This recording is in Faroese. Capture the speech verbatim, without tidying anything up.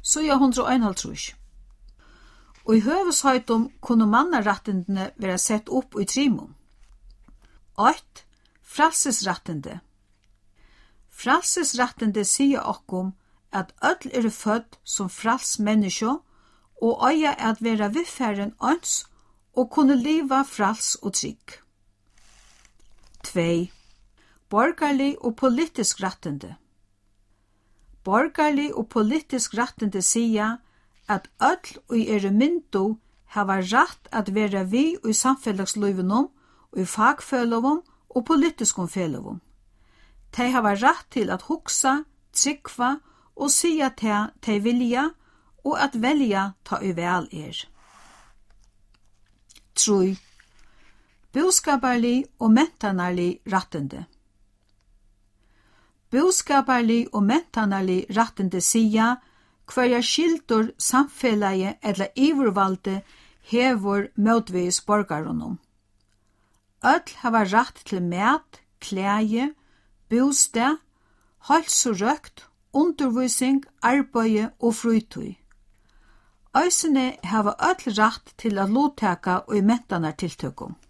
så er hundre og einhalvtrus. Og i høveshøytum kunne mannarettendene være sett opp i trimum. åtte. Fralsesrettende. Fralsesrettende sier okkom at øll er født som frals menneske og øya at være viffæren øns og kunne liva frals og trygg. två. Borgerlig og politisk rettende. Borgerlig og politisk rettende sier at øll og er myndu hava rett at være vi i samfellagslivenum og i fagfølovum og politiskum fellovum. De hava rett til at hugsa, tryggva og sia til de vilja og at velja ta i vel er. tre. Boskaparlig og mentanarlig rettende. Boskaparlig og mentanarlig rettende sia hverja skildur samfelagi eller ivervalde hevur mótvis borgarunum. Öll hava rætt til mat, klæði, bostad, heilsurøkt, undervisning, arbeid og fritid. Øysene hava öll rætt til at luttaka og i mentanartiltøkum.